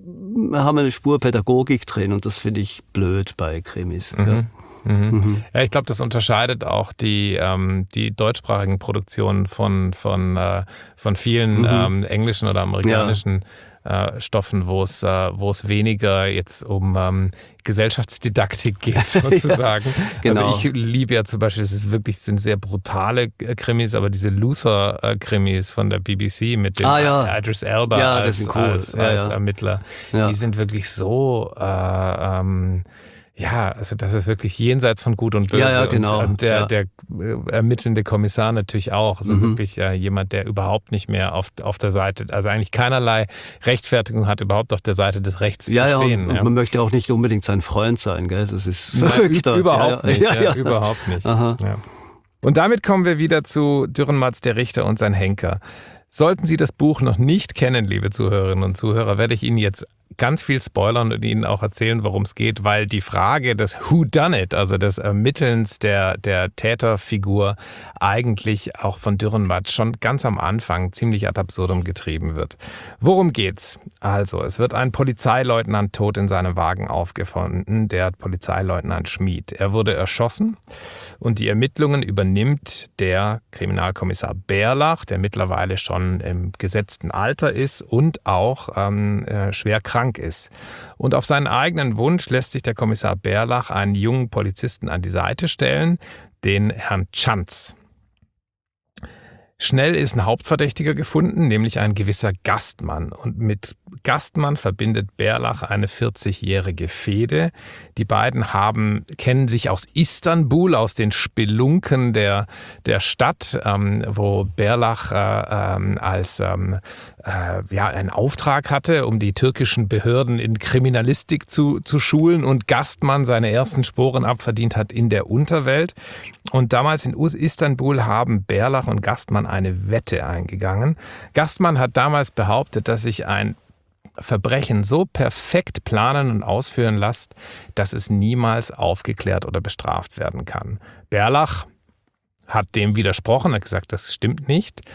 wir haben eine Spur Pädagogik drin und das finde ich blöd bei Krimis. Ja. Mhm. Mhm. Mhm. Ja, ich glaube, das unterscheidet auch die, ähm, die deutschsprachigen Produktionen von, von, äh, von vielen Mhm. ähm, englischen oder amerikanischen äh, Stoffen, wo es, äh, wo es weniger jetzt um ähm, Gesellschaftsdidaktik geht, sozusagen. genau. Also ich liebe ja zum Beispiel, es ist wirklich, es sind sehr brutale äh, Krimis, aber diese Luther-Krimis von der B B C mit dem Ah, ja. Idris Elba Ja, das als, sind cool. als, Ja, als ja. Ermittler, Ja. die sind wirklich so äh, ähm, ja, also das ist wirklich jenseits von Gut und Böse. Ja, ja, genau. Und, und der, Ja. der äh, ermittelnde Kommissar natürlich auch. Also Mhm. wirklich äh, jemand, der überhaupt nicht mehr auf, auf der Seite, also eigentlich keinerlei Rechtfertigung hat, überhaupt auf der Seite des Rechts Ja, zu ja, stehen. und ja. man möchte auch nicht unbedingt sein Freund sein, gell? Das ist Nein, verrückt. ü- überhaupt ja, nicht. ja, Ja, ja. Überhaupt nicht. Aha. Ja. Und damit kommen wir wieder zu Dürrenmatts, der Richter und sein Henker. Sollten Sie das Buch noch nicht kennen, liebe Zuhörerinnen und Zuhörer, werde ich Ihnen jetzt ganz viel spoilern und Ihnen auch erzählen, worum es geht, weil die Frage des Whodunit, also des Ermittelns der, der Täterfigur, eigentlich auch von Dürrenmatt schon ganz am Anfang ziemlich ad absurdum getrieben wird. Worum geht's? Also, es wird ein Polizeileutnant tot in seinem Wagen aufgefunden, der Polizeileutnant Schmid. Er wurde erschossen und die Ermittlungen übernimmt der Kriminalkommissar Bärlach, der mittlerweile schon im gesetzten Alter ist und auch ähm, äh, schwer krank ist. Und auf seinen eigenen Wunsch lässt sich der Kommissar Bärlach einen jungen Polizisten an die Seite stellen, den Herrn Tschanz. Schnell ist ein Hauptverdächtiger gefunden, nämlich ein gewisser Gastmann. Und mit Gastmann verbindet Bärlach eine vierzigjährige Fehde. Die beiden haben, kennen sich aus Istanbul, aus den Spelunken der, der Stadt, ähm, wo Bärlach äh, ähm, als ähm, äh, ja, einen Auftrag hatte, um die türkischen Behörden in Kriminalistik zu, zu schulen und Gastmann seine ersten Sporen abverdient hat in der Unterwelt. Und damals in Istanbul haben Bärlach und Gastmann eine Wette eingegangen. Gastmann hat damals behauptet, dass sich ein Verbrechen so perfekt planen und ausführen lässt, dass es niemals aufgeklärt oder bestraft werden kann. Bärlach hat dem widersprochen, hat gesagt, das stimmt nicht.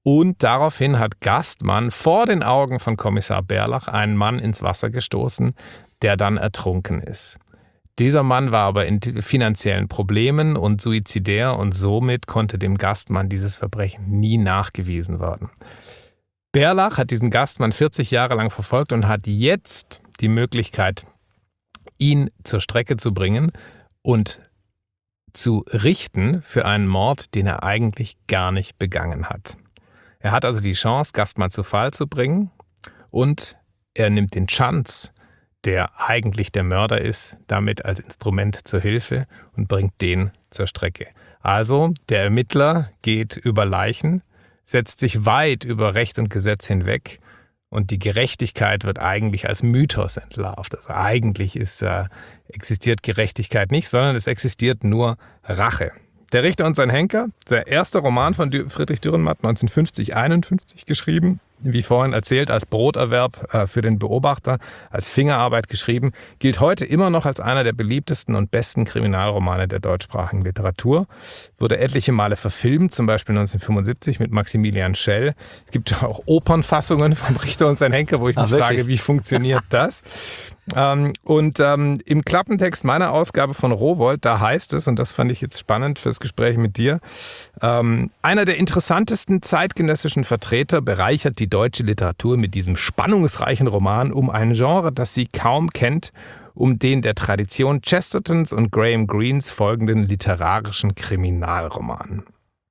Und daraufhin hat Gastmann vor den Augen von Kommissar Bärlach einen Mann ins Wasser gestoßen, der dann ertrunken ist. Dieser Mann war aber in finanziellen Problemen und suizidär und somit konnte dem Gastmann dieses Verbrechen nie nachgewiesen werden. Bärlach hat diesen Gastmann vierzig Jahre lang verfolgt und hat jetzt die Möglichkeit, ihn zur Strecke zu bringen und zu richten für einen Mord, den er eigentlich gar nicht begangen hat. Er hat also die Chance, Gastmann zu Fall zu bringen und er nimmt den Chance, der eigentlich der Mörder ist, damit als Instrument zur Hilfe und bringt den zur Strecke. Also der Ermittler geht über Leichen, setzt sich weit über Recht und Gesetz hinweg und die Gerechtigkeit wird eigentlich als Mythos entlarvt. Also eigentlich ist, äh, existiert Gerechtigkeit nicht, sondern es existiert nur Rache. Der Richter und sein Henker, der erste Roman von Friedrich Dürrenmatt, neunzehnhundertfünfzig einundfünfzig geschrieben, wie vorhin erzählt, als Broterwerb äh, für den Beobachter, als Fingerarbeit geschrieben, gilt heute immer noch als einer der beliebtesten und besten Kriminalromane der deutschsprachigen Literatur. Wurde etliche Male verfilmt, zum Beispiel neunzehnhundertfünfundsiebzig mit Maximilian Schell. Es gibt auch Opernfassungen vom Richter und sein Henker, wo ich mich Ach, frage, wie funktioniert das? Ähm, und ähm, im Klappentext meiner Ausgabe von Rowohlt, da heißt es, und das fand ich jetzt spannend fürs Gespräch mit dir, ähm, einer der interessantesten zeitgenössischen Vertreter bereichert die deutsche Literatur mit diesem spannungsreichen Roman um ein Genre, das sie kaum kennt, um den der Tradition Chestertons und Graham Greens folgenden literarischen Kriminalroman.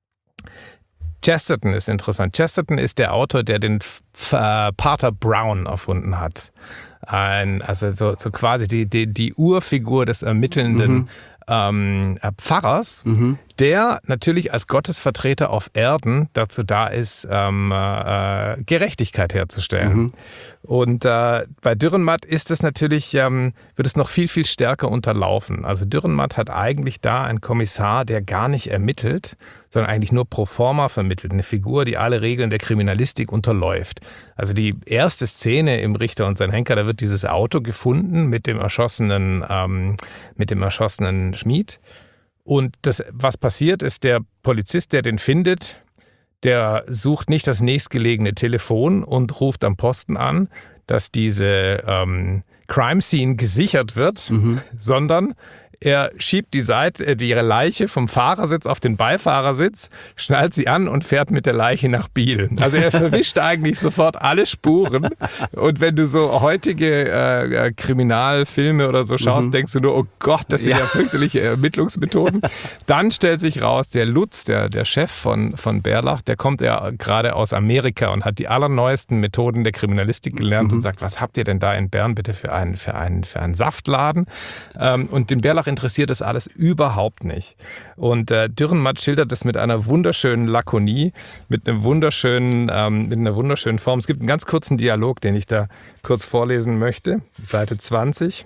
Chesterton ist interessant. Chesterton ist der Autor, der den F- äh, Pater Brown erfunden hat. Ein, also so, so quasi die, die, die Urfigur des ermittelnden mhm. ähm, Pfarrers, mhm. der natürlich als Gottesvertreter auf Erden dazu da ist, ähm, äh, Gerechtigkeit herzustellen. Mhm. Und äh, bei Dürrenmatt ist es natürlich, ähm, wird es noch viel, viel stärker unterlaufen. Also Dürrenmatt hat eigentlich da einen Kommissar, der gar nicht ermittelt, sondern eigentlich nur pro forma vermittelt. Eine Figur, die alle Regeln der Kriminalistik unterläuft. Also die erste Szene im Richter und sein Henker, da wird dieses Auto gefunden mit dem erschossenen, ähm, mit dem erschossenen Schmied. Und das, was passiert, ist, der Polizist, der den findet, der sucht nicht das nächstgelegene Telefon und ruft am Posten an, dass diese ähm, Crime Scene gesichert wird, mhm. sondern er schiebt die Seite, die ihre Leiche vom Fahrersitz auf den Beifahrersitz, schnallt sie an und fährt mit der Leiche nach Biel. Also er verwischt eigentlich sofort alle Spuren. Und wenn du so heutige äh, Kriminalfilme oder so schaust, mhm. denkst du nur, oh Gott, das sind ja, ja fürchterliche Ermittlungsmethoden. Dann stellt sich raus, der Lutz, der, der Chef von, von Bärlach, der kommt ja gerade aus Amerika und hat die allerneuesten Methoden der Kriminalistik gelernt mhm. und sagt, was habt ihr denn da in Bern bitte für einen, für einen, für einen Saftladen? Ähm, und den Bärlach interessiert das alles überhaupt nicht. Und äh, Dürrenmatt schildert das mit einer wunderschönen Lakonie, mit einem wunderschönen, ähm, mit einer wunderschönen Form. Es gibt einen ganz kurzen Dialog, den ich da kurz vorlesen möchte, Seite zwanzig,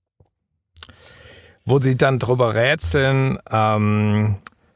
wo sie dann drüber rätseln, ähm,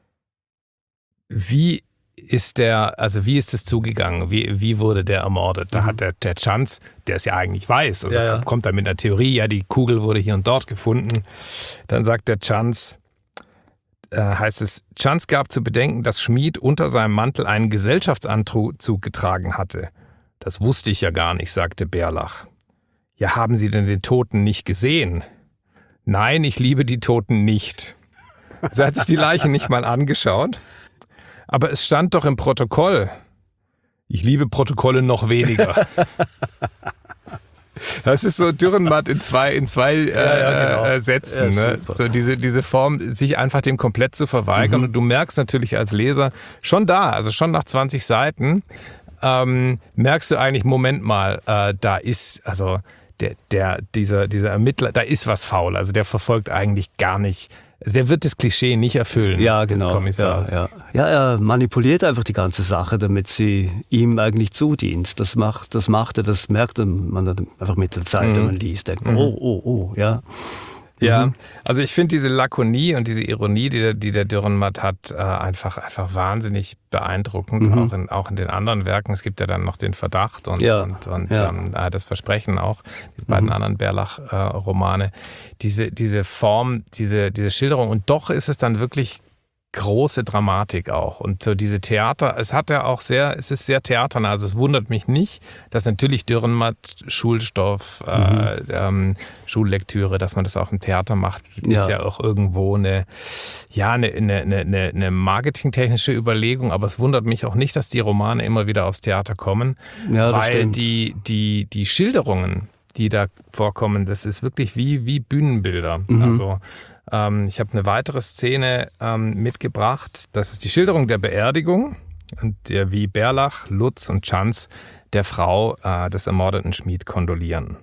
wie ist der, also wie ist es zugegangen? Wie, wie wurde der ermordet? Da mhm. hat der, der Chance, der es ja eigentlich weiß, also ja, ja. kommt dann mit einer Theorie, ja, die Kugel wurde hier und dort gefunden. Dann sagt der Chance, äh, heißt es, Chance gab zu bedenken, dass Schmid unter seinem Mantel einen Gesellschaftsanzug getragen hatte. Das wusste ich ja gar nicht, sagte Bärlach. Ja, haben Sie denn den Toten nicht gesehen? Nein, ich liebe die Toten nicht. Sie hat sich die Leiche nicht mal angeschaut. Aber es stand doch im Protokoll. Ich liebe Protokolle noch weniger. Das ist so Dürrenmatt in zwei, in zwei äh, ja, ja, genau. äh, Sätzen. Ja, ne? So diese, diese Form, sich einfach dem komplett zu verweigern. Mhm. Und du merkst natürlich als Leser schon da, also schon nach zwanzig Seiten, ähm, merkst du eigentlich, Moment mal, äh, da ist, also der, der, dieser, dieser Ermittler, da ist was faul. Also der verfolgt eigentlich gar nicht. Also der wird das Klischee nicht erfüllen. Ja, genau. Ja, ja. ja, er manipuliert einfach die ganze Sache, damit sie ihm eigentlich zudient. Das macht, das macht er, das merkt man dann einfach mit der Zeit, mhm. wenn man liest. Denkt, mhm. oh, oh, oh, ja. Ja, also ich finde diese Lakonie und diese Ironie, die der, die der Dürrenmatt hat, äh, einfach, einfach wahnsinnig beeindruckend, mhm. auch, in, auch in den anderen Werken. Es gibt ja dann noch den Verdacht und, ja. und, und ja. ähm, das Versprechen auch, die beiden mhm. anderen Bärlach-Romane. Äh, diese, diese Form, diese, diese Schilderung und doch ist es dann wirklich große Dramatik auch. Und so diese Theater, es hat ja auch sehr, es ist sehr theaternah. Also es wundert mich nicht, dass natürlich Dürrenmatt, Schulstoff, mhm. äh, ähm, Schullektüre, dass man das auch im Theater macht, ja. ist ja auch irgendwo eine, ja, eine, eine, eine, eine marketingtechnische Überlegung. Aber es wundert mich auch nicht, dass die Romane immer wieder aufs Theater kommen, ja, weil die, die, die Schilderungen, die da vorkommen, das ist wirklich wie, wie Bühnenbilder. Mhm. Also ähm, ich habe eine weitere Szene ähm, mitgebracht. Das ist die Schilderung der Beerdigung und der, wie Berlach, Lutz und Schanz der Frau äh, des ermordeten Schmied kondolieren.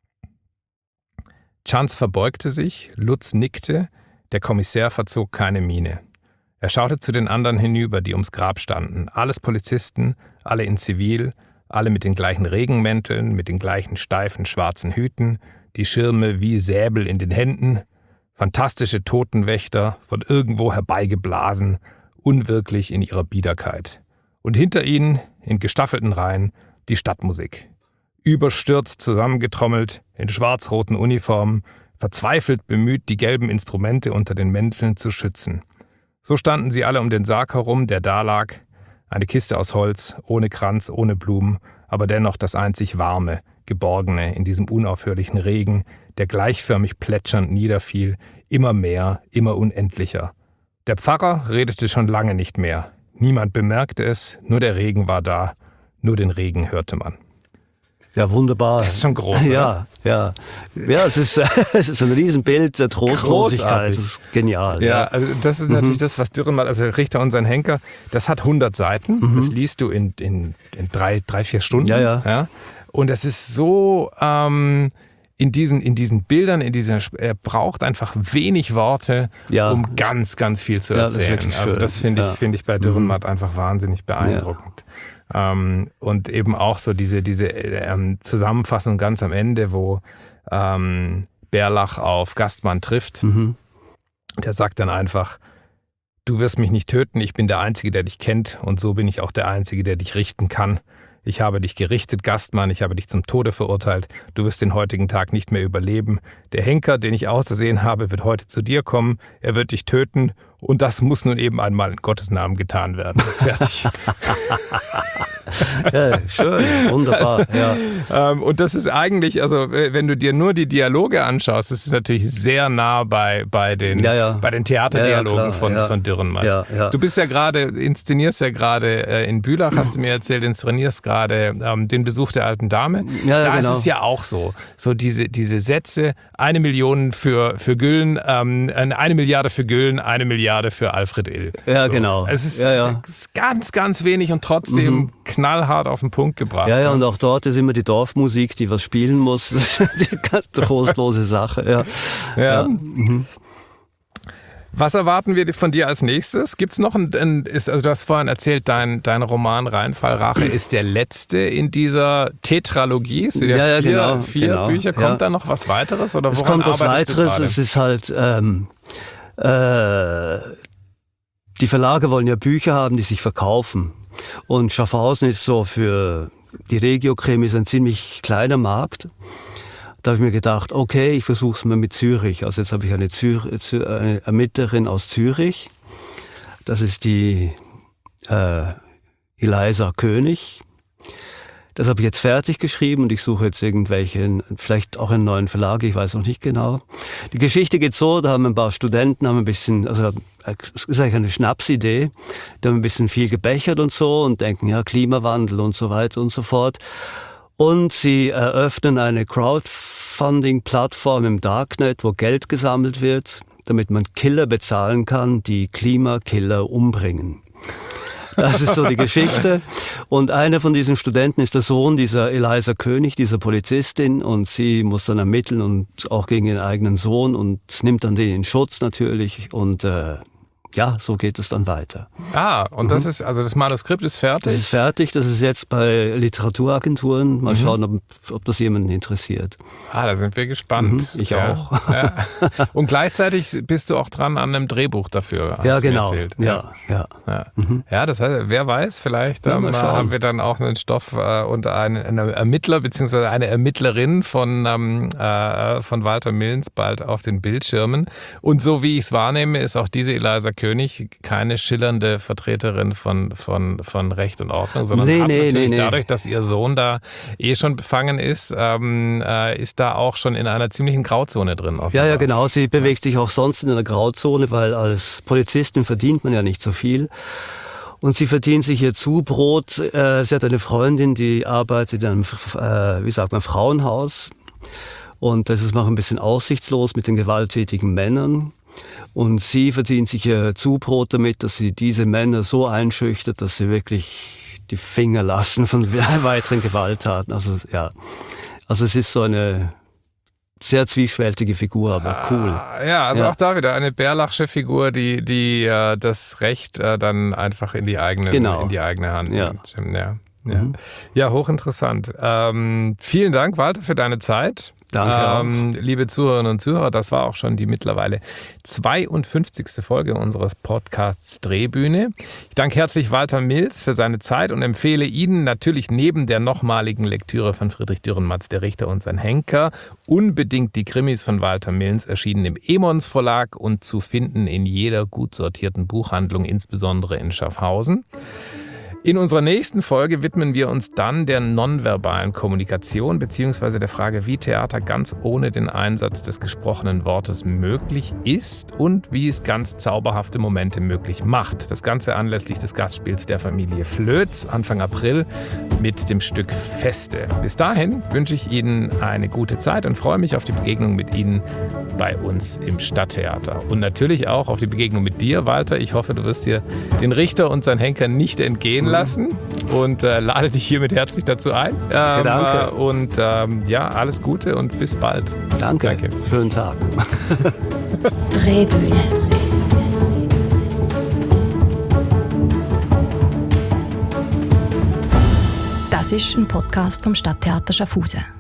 Schanz verbeugte sich, Lutz nickte, der Kommissär verzog keine Miene. Er schaute zu den anderen hinüber, die ums Grab standen. Alles Polizisten, alle in Zivil, alle mit den gleichen Regenmänteln, mit den gleichen steifen schwarzen Hüten, die Schirme wie Säbel in den Händen, fantastische Totenwächter, von irgendwo herbeigeblasen, unwirklich in ihrer Biederkeit. Und hinter ihnen, in gestaffelten Reihen, die Stadtmusik. Überstürzt zusammengetrommelt, in schwarz-roten Uniformen, verzweifelt bemüht, die gelben Instrumente unter den Mänteln zu schützen. So standen sie alle um den Sarg herum, der da lag, eine Kiste aus Holz, ohne Kranz, ohne Blumen, aber dennoch das einzig Warme, Geborgene in diesem unaufhörlichen Regen, der gleichförmig plätschernd niederfiel, immer mehr, immer unendlicher. Der Pfarrer redete schon lange nicht mehr. Niemand bemerkte es, nur der Regen war da, nur den Regen hörte man. Ja, wunderbar. Das ist schon groß, oder? Ja, ja. Ja, es ist, es ist ein Riesenbild der Trostlosigkeit. Das ist genial. Ja, ja. also das ist natürlich mhm. das, was Dürrenmatt, also Richter und sein Henker, das hat hundert Seiten. Mhm. Das liest du in, in, in drei, drei, vier Stunden. Ja, ja. ja? Und es ist so, ähm, in diesen, in diesen Bildern, in dieser, er braucht einfach wenig Worte, ja. um ganz, ganz viel zu erzählen. Ja, das also das finde ich, ja. finde ich bei Dürrenmatt mhm. einfach wahnsinnig beeindruckend. Ja. Ähm, und eben auch so diese, diese ähm, Zusammenfassung ganz am Ende, wo ähm, Berlach auf Gastmann trifft. Mhm. Der sagt dann einfach, du wirst mich nicht töten, ich bin der Einzige, der dich kennt und so bin ich auch der Einzige, der dich richten kann. Ich habe dich gerichtet, Gastmann, ich habe dich zum Tode verurteilt, du wirst den heutigen Tag nicht mehr überleben. Der Henker, den ich ausersehen habe, wird heute zu dir kommen, er wird dich töten und das muss nun eben einmal in Gottes Namen getan werden. Fertig. Ja, schön, wunderbar. Ja. Ähm, und das ist eigentlich, also wenn du dir nur die Dialoge anschaust, das ist natürlich sehr nah bei, bei, den, ja, ja. bei den Theaterdialogen ja, ja, von, ja. von Dürrenmatt. Ja, ja. Du bist ja gerade, inszenierst ja gerade äh, in Bülach, hast du mir erzählt, inszenierst gerade ähm, den Besuch der alten Dame. Ja, da genau. ist es ja auch so, so diese, diese Sätze, eine Million für, für Güllen, ähm, eine Milliarde für Güllen, eine Milliarde für Alfred Ill. Ja, so. genau. Es ist, ja, ja. es ist ganz, ganz wenig und trotzdem mhm. knallhart auf den Punkt gebracht. Ja, ja, und auch dort ist immer die Dorfmusik, die was spielen muss. Das ist die ganz trostlose Sache. Ja. Ja. Ja. Mhm. Was erwarten wir von dir als nächstes? Gibt's noch ein, ein ist, also du hast vorhin erzählt, dein, dein Roman Rheinfall Rache ist der letzte in dieser Tetralogie. Es sind ja, ja, ja vier, genau, vier genau, Bücher. Kommt ja. da noch was weiteres? Oder es woran kommt was arbeitest weiteres. du Es ist halt, ähm, äh, die Verlage wollen ja Bücher haben, die sich verkaufen. Und Schaffhausen ist so für die Regio-Krimis ein ziemlich kleiner Markt. Da habe ich mir gedacht, okay, ich versuche es mal mit Zürich. Also jetzt habe ich eine, Zür- eine Ermittlerin aus Zürich. Das ist die äh, Eliza König. Das habe ich jetzt fertig geschrieben und ich suche jetzt irgendwelche, vielleicht auch einen neuen Verlag, ich weiß noch nicht genau. Die Geschichte geht so, da haben ein paar Studenten, haben ein bisschen, also es ist eigentlich eine Schnapsidee, die haben ein bisschen viel gebechert und so und denken, ja, Klimawandel und so weiter und so fort. Und sie eröffnen eine Crowdfunding-Plattform im Darknet, wo Geld gesammelt wird, damit man Killer bezahlen kann, die Klimakiller umbringen. Das ist so die Geschichte. Und einer von diesen Studenten ist der Sohn dieser Eliza König, dieser Polizistin. Und sie muss dann ermitteln und auch gegen ihren eigenen Sohn und nimmt dann den in Schutz natürlich. Und äh, ja, so geht es dann weiter. Ah, und mhm. das ist, also das Manuskript ist fertig? Das ist fertig, das ist jetzt bei Literaturagenturen. Mal mhm. schauen, ob, ob das jemanden interessiert. Ah, da sind wir gespannt. Mhm, ich ja. auch. Ja. Und gleichzeitig bist du auch dran an einem Drehbuch dafür, hast ja, du genau. mir erzählt. Ja, ja. Ja. Mhm. ja, das heißt, wer weiß, vielleicht ja, ähm, haben wir dann auch einen Stoff äh, und einen, einen Ermittler bzw. eine Ermittlerin von, ähm, äh, von Walter Millens bald auf den Bildschirmen. Und so wie ich es wahrnehme, ist auch diese Eliza König keine schillernde Vertreterin von, von, von Recht und Ordnung, sondern nee, hat nee, natürlich nee, nee. dadurch, dass ihr Sohn da eh schon befangen ist, ähm, äh, ist da auch schon in einer ziemlichen Grauzone drin. Ja, offenbar. ja, genau. Sie bewegt sich auch sonst in einer Grauzone, weil als Polizistin verdient man ja nicht so viel. Und sie verdient sich ihr Zubrot. Äh, sie hat eine Freundin, die arbeitet in einem, äh, wie sagt man, Frauenhaus. Und das ist auch ein bisschen aussichtslos mit den gewalttätigen Männern. Und sie verdient sich ihr Zubrot damit, dass sie diese Männer so einschüchtert, dass sie wirklich die Finger lassen von weiteren Gewalttaten. Also ja, also es ist so eine sehr zwiespältige Figur, aber cool. Ah, ja, also Ja. auch da wieder eine Bärlachsche Figur, die, die äh, das Recht äh, dann einfach in die, eigenen, Genau. in die eigene Hand Ja. nimmt. Ja, ja. Mhm. ja hochinteressant. Ähm, vielen Dank, Walter, für deine Zeit. Danke ähm, liebe Zuhörerinnen und Zuhörer, das war auch schon die mittlerweile zweiundfünfzigste Folge unseres Podcasts Drehbühne. Ich danke herzlich Walter Mills für seine Zeit und empfehle Ihnen natürlich neben der nochmaligen Lektüre von Friedrich Dürrenmatts, Der Richter und sein Henker, unbedingt die Krimis von Walter Mills, erschienen im Emons Verlag und zu finden in jeder gut sortierten Buchhandlung, insbesondere in Schaffhausen. In unserer nächsten Folge widmen wir uns dann der nonverbalen Kommunikation bzw. der Frage, wie Theater ganz ohne den Einsatz des gesprochenen Wortes möglich ist und wie es ganz zauberhafte Momente möglich macht. Das Ganze anlässlich des Gastspiels der Familie Flöz Anfang April mit dem Stück Feste. Bis dahin wünsche ich Ihnen eine gute Zeit und freue mich auf die Begegnung mit Ihnen bei uns im Stadttheater. Und natürlich auch auf die Begegnung mit dir, Walter. Ich hoffe, du wirst dir den Richter und sein Henker nicht entgehen lassen und äh, lade dich hiermit herzlich dazu ein. Ähm, Danke. Äh, und ähm, ja, alles Gute und bis bald. Danke. Danke. Schönen Tag. Drehbühne. Das ist ein Podcast vom Stadttheater Schaffhausen.